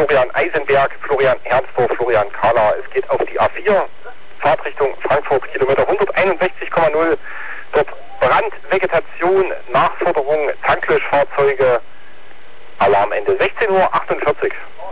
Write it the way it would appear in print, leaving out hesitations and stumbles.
Florian Eisenberg, Florian Hermsdorf, Florian Kahler. Es geht auf die A4, Fahrtrichtung Frankfurt, Kilometer 161,0. Dort Brandvegetation, Nachforderung, Tanklöschfahrzeuge, Alarmende 16:48 Uhr.